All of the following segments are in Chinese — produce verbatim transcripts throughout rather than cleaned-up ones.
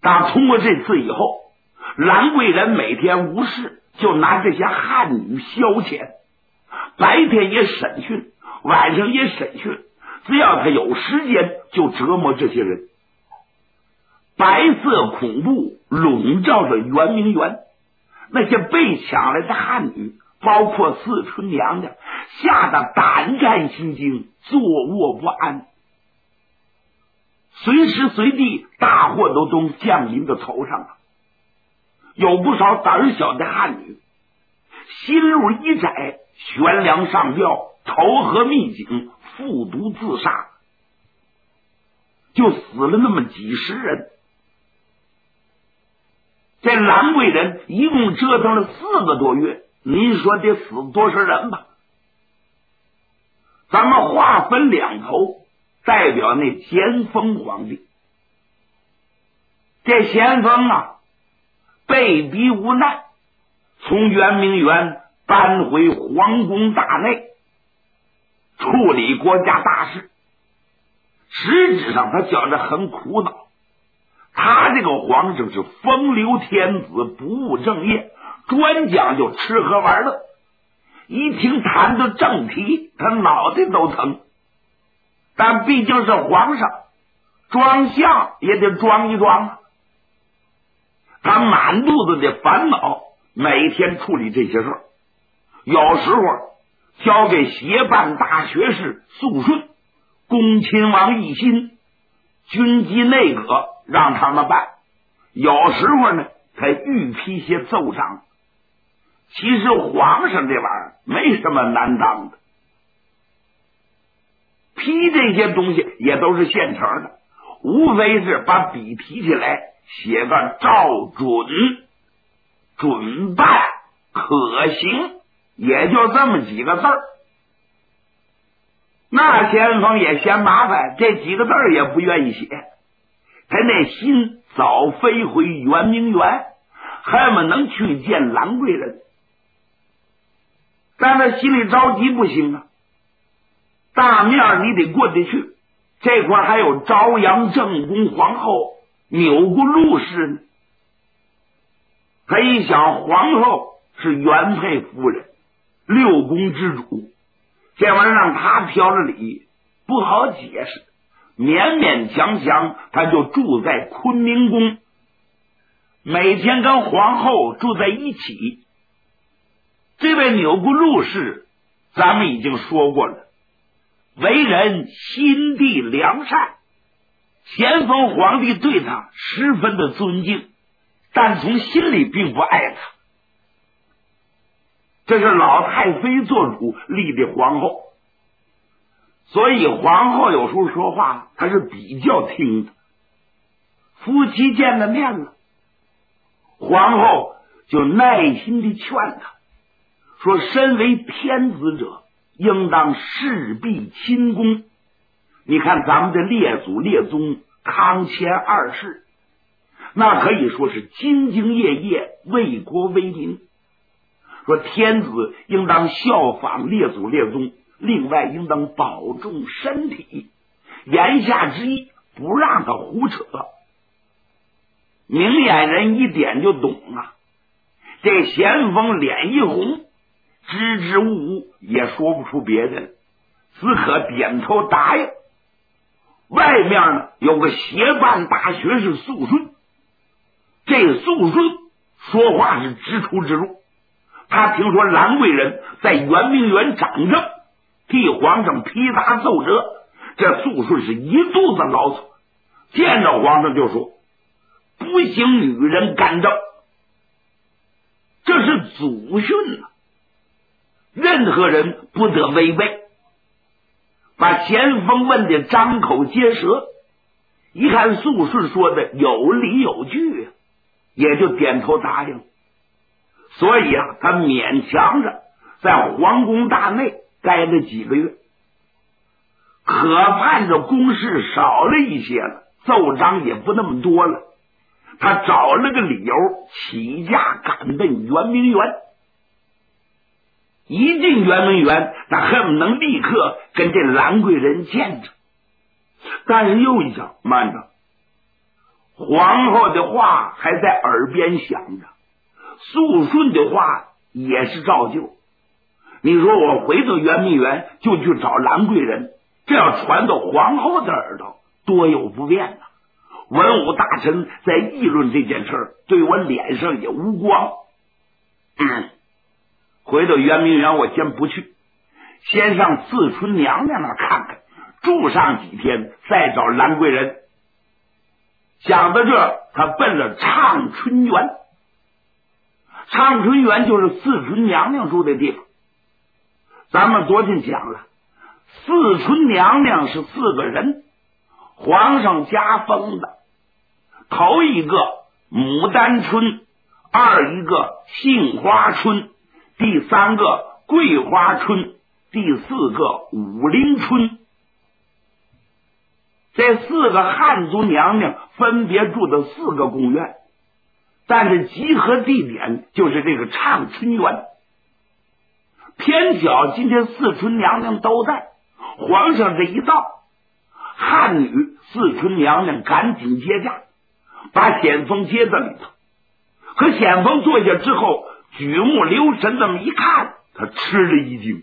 打通过这次以后，兰贵人每天无事就拿这些汉女消遣，白天也审讯，晚上也审讯，只要他有时间就折磨这些人。白色恐怖笼罩着圆明园，那些被抢来的汉女，包括四春娘娘，吓得胆战心惊，坐卧不安。随时随地大祸都都降临到头上了，有不少胆小的汉女心路一窄，悬梁上吊，投河秘井，服毒自杀，就死了那么几十人。这兰贵人一共折腾了四个多月，您说得死多少人吧？咱们划分两头，代表那咸丰皇帝。这咸丰啊，被逼无奈，从圆明园搬回皇宫大内，处理国家大事。实质上他觉着很苦恼，他这个皇上是风流天子，不务正业，专讲究吃喝玩乐，一听谈到正题，他脑袋都疼。但毕竟是皇上，装相也得装一装。他满肚子的烦恼，每天处理这些事儿。有时候交给协办大学士肃顺、恭亲王奕欣、军机内阁，让他们办。有时候呢，他预批些奏章。其实皇上这玩意儿没什么难当的，批这些东西也都是现成的，无非是把笔提起来，写个照准、准办、可行，也就这么几个字儿。那咸丰也嫌麻烦，这几个字儿也不愿意写，他那心早飞回圆明园，恨不能去见兰贵人。但他心里着急，不行啊，大面你得过得去，这块还有朝阳正宫皇后钮钴禄氏呢。他一想，皇后是原配夫人，六宫之主，这玩意儿让他挑了理，不好解释。勉勉强强他就住在坤明宫，每天跟皇后住在一起。这位钮钴禄氏咱们已经说过了，为人心地良善，咸丰皇帝对他十分的尊敬，但从心里并不爱他。这是老太妃做主立的皇后，所以皇后有时候说话她是比较听的。夫妻见了面了，皇后就耐心的劝他说，身为天子者应当事必亲公。你看咱们的列祖列宗康乾二世，那可以说是兢兢业业，为国为民。说天子应当效仿列祖列宗，另外应当保重身体，言下之意不让他胡扯。明眼人一点就懂啊。这咸丰脸一红，支支吾吾也说不出别的，只可点头答应。外面呢有个协办大学士肃顺，这肃顺说话是直出直入。他听说兰贵人在圆明园掌政，替皇上批答奏折，这肃顺是一肚子牢骚，见着皇上就说不行女人干政，这是祖训啊，任何人不得违背。把咸丰问的张口结舌，一看肃顺说的有理有据，也就点头答应。所以啊，他勉强着在皇宫大内待了几个月，可盼着公事少了一些了，奏章也不那么多了，他找了个理由起驾赶奔圆明园。一进圆明园，他恨不能立刻跟这兰贵人见着。但是又一想，慢着， 皇后的话还在耳边响着，肃顺的话也是照旧。你说我回到圆明园就去找兰贵人，这要传到皇后的耳朵，多有不便啊！文武大臣在议论这件事，对我脸上也无光。嗯，回到圆明园我先不去，先上四春娘娘那看看，住上几天再找兰贵人。想到这，他奔了畅春园。畅春园就是四春娘娘住的地方。咱们昨天讲了，四春娘娘是四个人，皇上加封的。头一个牡丹春，二一个杏花春，第三个桂花春，第四个武陵春。这四个汉族娘娘分别住的四个宫苑，但是集合地点就是这个畅春园。偏巧今天四春娘娘都在，皇上这一到，汉女四春娘娘赶紧接驾，把显凤接在里头。可显凤坐下之后，举目留神这么一看，他吃了一惊。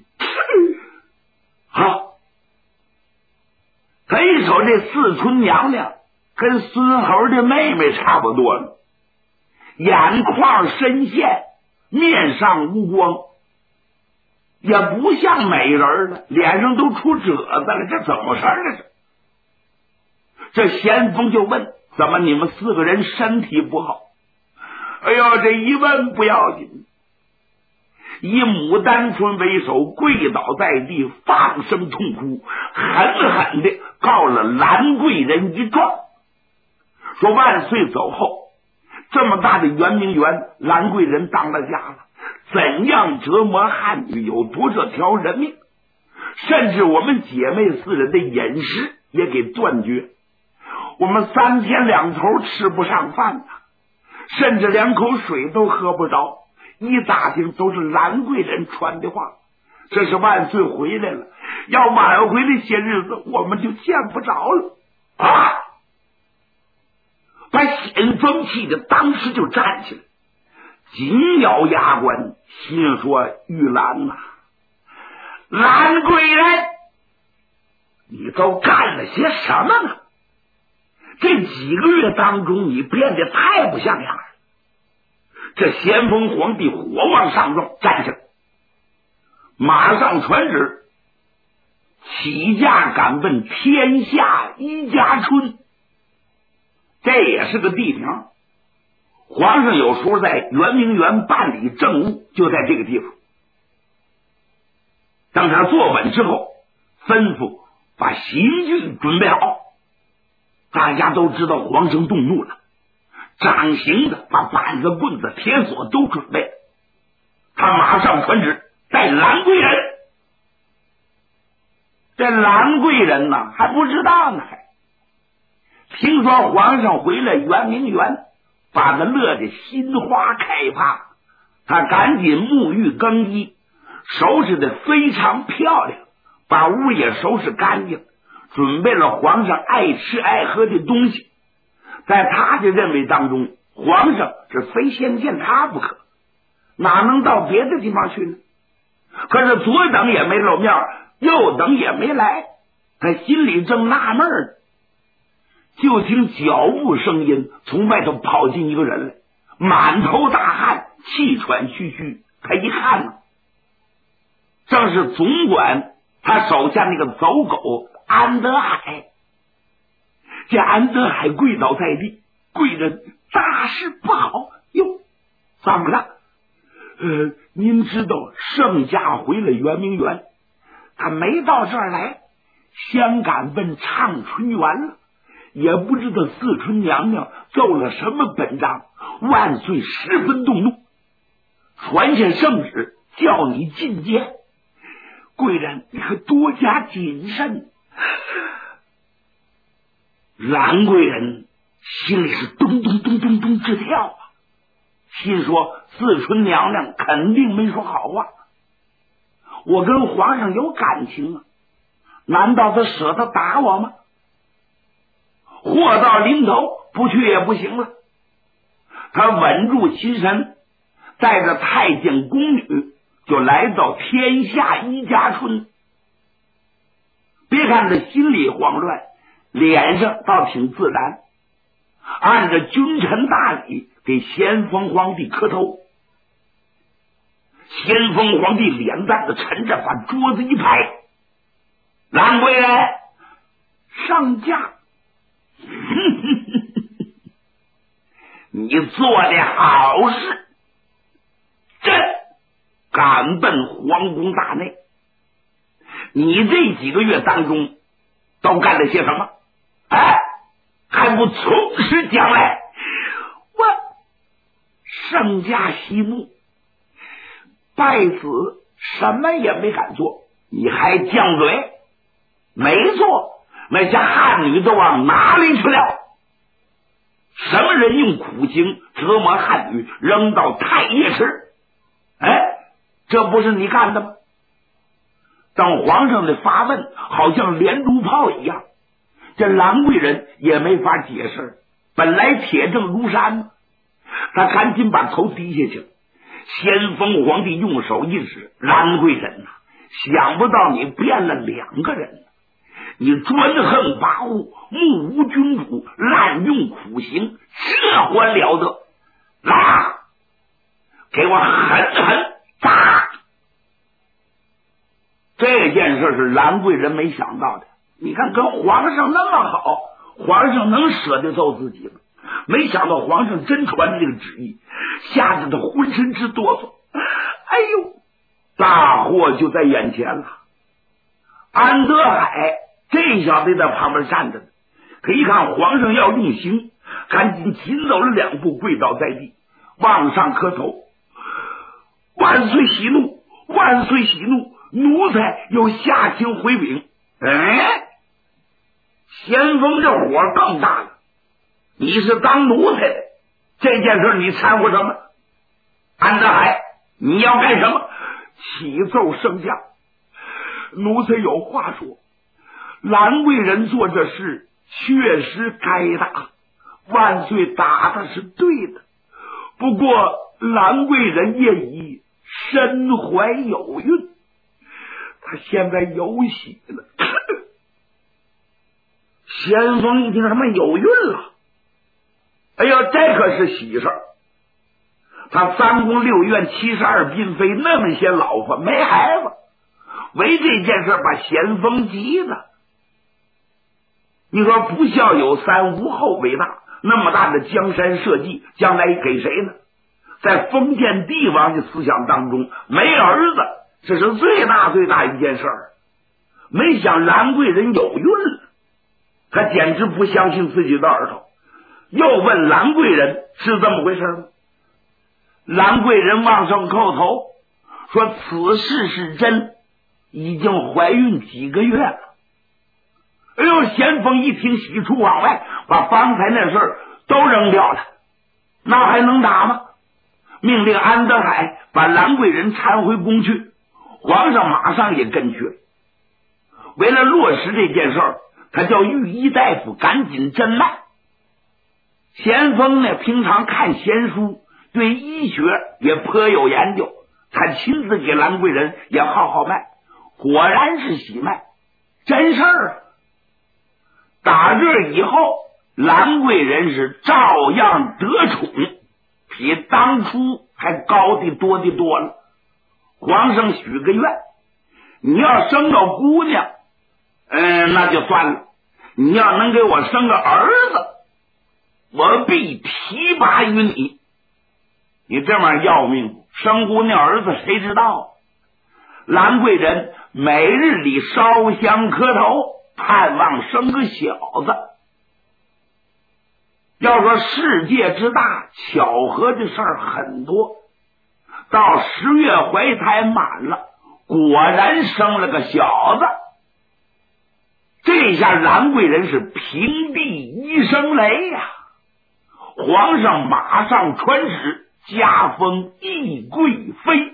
好，他一瞅这四春娘娘跟孙猴的妹妹差不多了，眼眶深陷，面上无光，也不像美人了，脸上都出褶子了，这怎么回事呢？这咸丰就问，怎么你们四个人身体不好？哎呦，这一问不要紧，以牡丹春为首，跪倒在地，放声痛哭，狠狠的告了兰贵人一状，说万岁走后，这么大的圆明园，兰贵人当了家了，怎样折磨汉女，有多少条人命，甚至我们姐妹四人的饮食也给断绝，我们三天两头吃不上饭呐，甚至两口水都喝不着。一打听都是兰贵人传的话，这是万岁回来了，要晚回来些日子我们就见不着了啊！把咸丰气的当时就站起来，紧咬牙关，心说玉兰呐、啊，兰贵人，你都干了些什么呢？这几个月当中你变得太不像样了。这咸丰皇帝火往上撞，站起来，马上传旨，起驾赶奔天下一家春。这也是个地名，皇上有时候在圆明园办理政务，就在这个地方。等他坐稳之后，吩咐把刑具准备好。大家都知道皇上动怒了，掌刑的把板子、棍子、铁锁都准备了。他马上传旨带兰贵人。这兰贵人呢还不知道呢，还听说皇上回来圆明园，把他乐得心花开放，他赶紧沐浴更衣，收拾的非常漂亮，把屋也收拾干净，准备了皇上爱吃爱喝的东西。在他的认为当中，皇上是非先见他不可，哪能到别的地方去呢？可是左等也没露面，右等也没来，他心里正纳闷呢，就听脚步声音，从外头跑进一个人来，满头大汗，气喘吁吁。他一看呢，正是总管他手下那个走狗安德海。这安德海跪倒在地，贵人大事不好哟！怎么了？呃，您知道圣驾回了圆明园，他没到这儿来，先赶奔畅春园了，也不知道四春娘娘奏了什么本章，万岁十分动怒，传下圣旨叫你觐见。贵人你可多加谨慎。兰贵人心里是咚咚咚咚咚直跳啊，心说四春娘娘肯定没说好话，我跟皇上有感情啊，难道他舍得打我吗？祸到临头， 不去也不行了。他稳住心神，带着太监宫女就来到天下一家村。别看他心里慌乱，脸上倒挺自然，按着君臣大礼给咸丰皇帝磕头。咸丰皇帝脸蛋子沉着，把桌子一拍：“兰贵人上驾！你做的好事，朕赶奔皇宫大内。你这几个月当中都干了些什么？哎，还不从实讲来？”我圣驾息怒，拜子什么也没敢做，你还犟嘴？没错，那些汉女都往哪里去了？什么人用苦刑折磨汉女，扔到太液池？哎，这不是你干的吗？当皇上的发问好像连珠炮一样，这兰贵人也没法解释，本来铁证如山，他赶紧把头低下去了。咸丰皇帝用手一指：“兰贵人呐、啊，想不到你变了两个人，你专横跋扈，目无君主，滥用苦刑，这还了得！来，给我狠狠打！”这件事是兰贵人没想到的。你看，跟皇上那么好，皇上能舍得揍自己吗？没想到皇上真传这个旨意，吓得他浑身直哆嗦。哎呦，大祸就在眼前了！安德海这小子在旁边站着呢，他一看皇上要用刑，赶紧紧走了两步，跪倒在地，往上磕头：“万岁息怒，万岁息怒，奴才有下情回禀。”哎，咸丰这火更大了，你是当奴才的，这件事你掺和什么？安德海，你要干什么？启奏圣驾，奴才有话说。兰贵人做这事确实该打，万岁打的是对的，不过兰贵人也已身怀有孕，他现在有喜了。咸丰一听什么有孕了，哎呀，这可是喜事儿！他三宫六院七十二嫔妃那么些老婆没孩子，为这件事把咸丰急的。你说不孝有三，无后为大，那么大的江山社稷，将来给谁呢？在封建帝王的思想当中，没儿子这是最大最大一件事儿。没想兰贵人有孕了，他简直不相信自己的耳朵，又问兰贵人是这么回事吗？兰贵人往上叩头说：“此事是真，已经怀孕几个月了。”哎呦，咸丰一听喜出望外，把方才那事儿都扔掉了，那还能打吗？命令安德海把兰贵人搀回宫去，皇上马上也跟去了。为了落实这件事儿，他叫御医大夫赶紧诊脉。咸丰呢，平常看闲书，对医学也颇有研究，他亲自给兰贵人也号号脉，果然是喜脉，真事儿啊！打这以后，兰贵人是照样得宠，比当初还高的多的多了。皇上许个愿，你要生个姑娘，嗯，那就算了，你要能给我生个儿子，我必提拔于你。你这么要命，生姑娘儿子谁知道？兰贵人每日里烧香磕头，盼望生个小子。要说世界之大，巧合的事儿很多。到十月怀胎满了，果然生了个小子。这下兰贵人是平地一声雷呀、啊！皇上马上传旨，加封懿贵妃，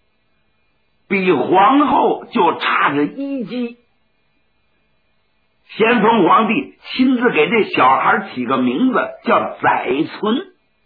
比皇后就差着一级。 咸丰皇帝亲自给这小孩起个名字叫载存，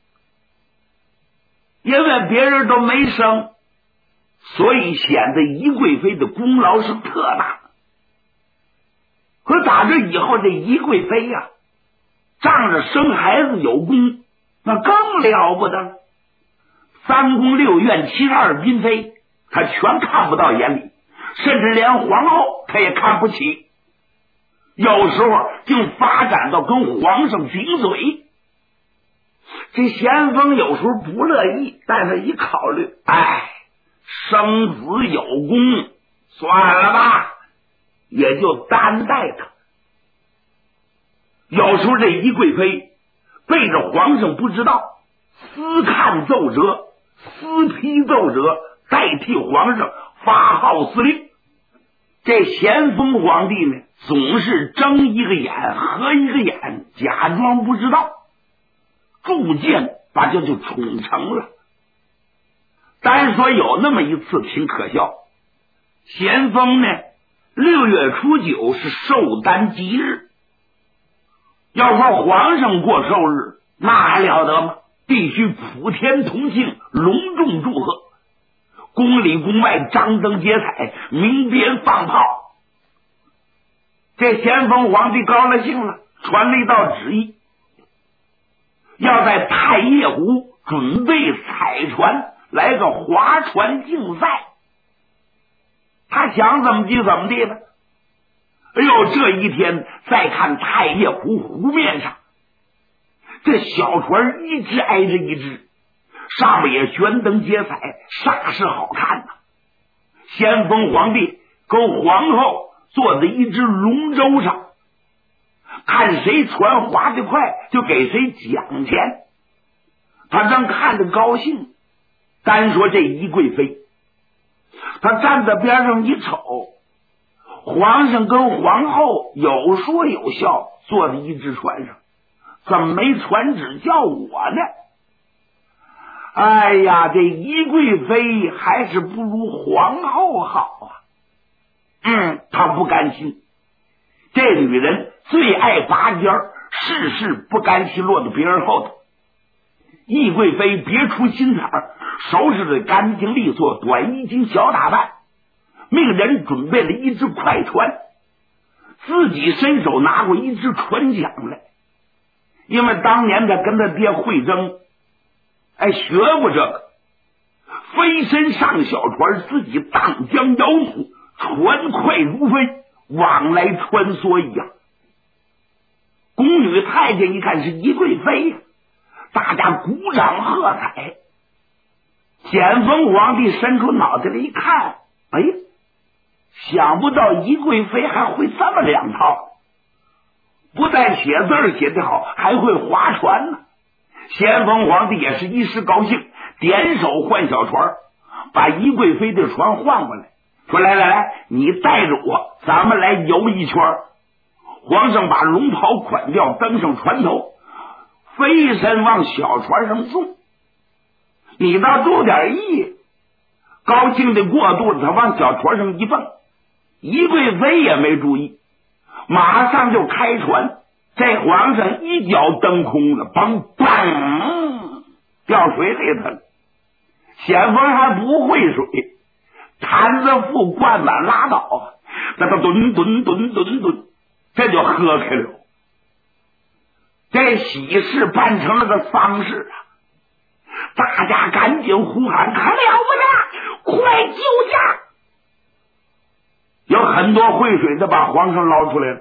因为别人都没生，所以显得宜贵妃的功劳是特大。可打这以后，这宜贵妃呀、啊，仗着生孩子有功，那更了不得了。三宫六院七十二嫔妃，他全看不到眼里，甚至连皇后他也看不起。有时候竟发展到跟皇上顶嘴。这咸丰有时候不乐意，但是一考虑，哎，生子有功，算了吧，也就担待他。有时候这宜贵妃背着皇上不知道，私看奏折，私批奏折，代替皇上发号司令。这咸丰皇帝呢，总是睁一个眼合一个眼，假装不知道，逐渐把这就宠成了。单说有那么一次挺可笑，咸丰呢六月初九是寿诞吉日，要说皇上过寿日那还了得吗？必须普天同庆，隆重祝贺，宫里宫外张灯结彩，鸣鞭放炮。这咸丰皇帝高了兴了，传了一道旨意，要在太液湖准备彩船，来个划船竞赛。他想怎么地怎么地呢？哎呦，这一天再看太液湖湖面上，这小船一只挨着一只，上面也悬灯结彩，煞是好看呐、啊。咸丰皇帝跟皇后坐在一只龙舟上，看谁船划得快就给谁奖钱。他正看着高兴，单说这宜贵妃，他站在边上一瞅，皇上跟皇后有说有笑，坐在一只船上，怎么没传旨叫我呢？哎呀，这宜贵妃还是不如皇后好啊。嗯，她不甘心，这女人最爱拔尖儿，事事不甘心落到别人后头。宜贵妃别出心裁，收拾的干净利索，短衣襟小打扮，命人准备了一只快船，自己伸手拿过一只船桨来。因为当年他跟他爹会征，哎，学过这个，飞身上小船，自己荡江摇橹，船快如飞，往来穿梭一样。宫女太监一看是宜贵妃呀、啊，大家鼓掌喝彩。咸丰皇帝伸出脑袋来一看，哎，想不到宜贵妃还会这么两套，不但写字写得好，还会划船呢。咸丰皇帝也是一时高兴，点手换小船，把宜贵妃的船换过来，说来来来，你带着我，咱们来游一圈。皇上把龙袍款掉，登上船头，飞身往小船上送。你倒注点意，高兴的过度了，他往小船上一蹦，宜贵妃也没注意，马上就开船，这皇上一脚蹬空了，嘣嘣掉水里头了。咸丰还不会水，坛子腹灌满拉倒，那他吨吨吨吨吨，这就喝开了。这喜事办成了个丧事啊！大家赶紧呼喊，可了不得，快救驾！有很多会水的把皇上捞出来了。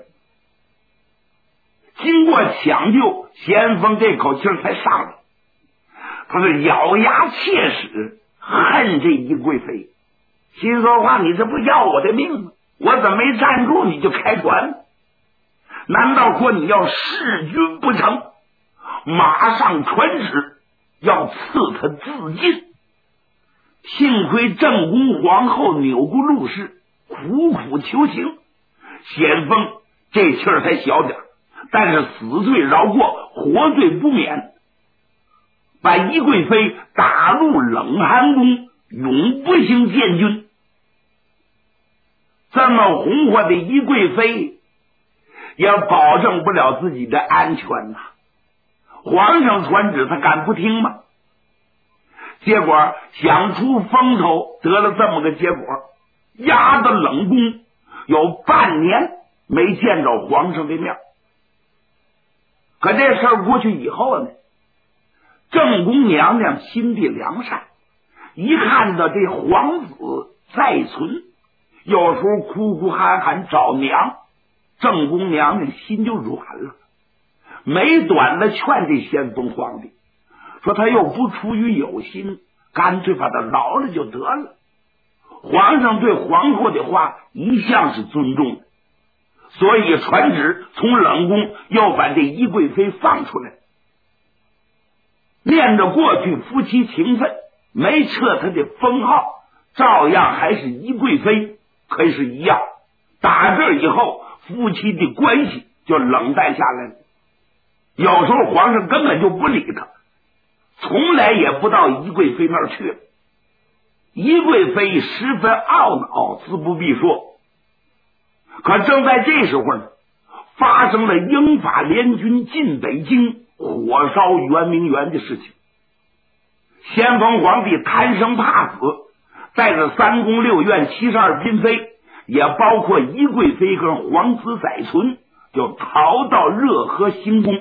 经过抢救，咸丰这口气才上来，他是咬牙切齿，恨这宜贵妃，心说话，你这不要我的命吗？我怎么没站住你就开船？难道说你要弑君不成？马上传旨要赐他自尽。幸亏正宫皇后钮祜禄氏苦苦求情，咸丰这气儿才小点，但是死罪饶过，活罪不免，把宜贵妃打入冷寒宫，永不行见君。这么红火的宜贵妃， 也保证不了自己的安全呐。皇上传旨，他敢不听吗？结果想出风头，得了这么个结果，压的冷宫有半年没见着皇上的面。可这事儿过去以后呢，正宫娘娘心地良善，一看到这皇子在存，有时候哭哭喊喊找娘，正宫娘娘心就软了，没短的劝这先锋皇帝，说他又不出于有心，干脆把他饶了就得了。皇上对皇后的话一向是尊重的，所以传旨从冷宫又把这宜贵妃放出来，念着过去夫妻情分，没撤他的封号，照样还是宜贵妃，可是一样。打这以后，夫妻的关系就冷淡下来了。有时候皇上根本就不理他，从来也不到宜贵妃那儿去了。宜贵妃十分懊恼，自不必说。可正在这时候呢，发生了英法联军进北京，火烧圆明园的事情。先锋皇帝贪生怕死，带着三宫六院七十二嫔妃，也包括宜贵妃跟皇子载淳，就逃到热河行宫，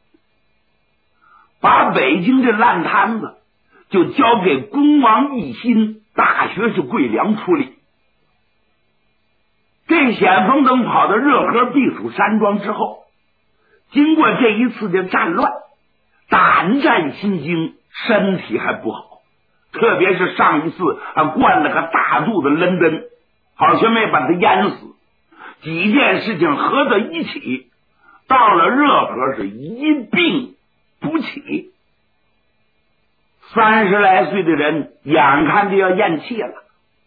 把北京这烂摊子就交给恭王奕欣、大学士桂良处理。这先锋等跑到热河避暑山庄之后，经过这一次的战乱，胆战心惊，身体还不好，特别是上一次啊灌了个大肚子伦敦，好像没把他淹死。几件事情合在一起，到了热河是一病不起。三十来岁的人眼看就要咽气了，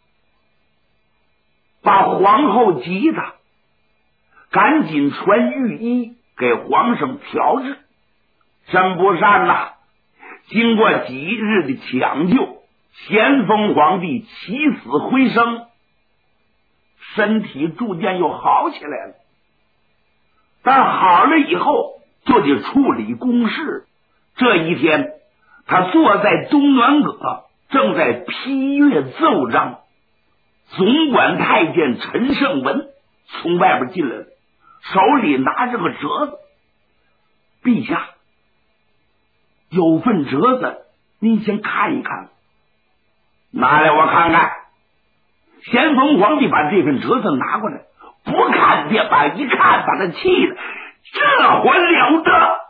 把皇后急的赶紧传御医给皇上调治。真不善呐，经过几日的抢救，咸丰皇帝起死回生，身体逐渐又好起来了。但好了以后就得处理公事。这一天他坐在东暖阁，正在批阅奏章，总管太监陈胜文从外边进来了，手里拿着个折子。陛下，有份折子，您先看一看。拿来我看看。咸丰皇帝把这份折子拿过来，不看别把，一看把他气的，这还了得！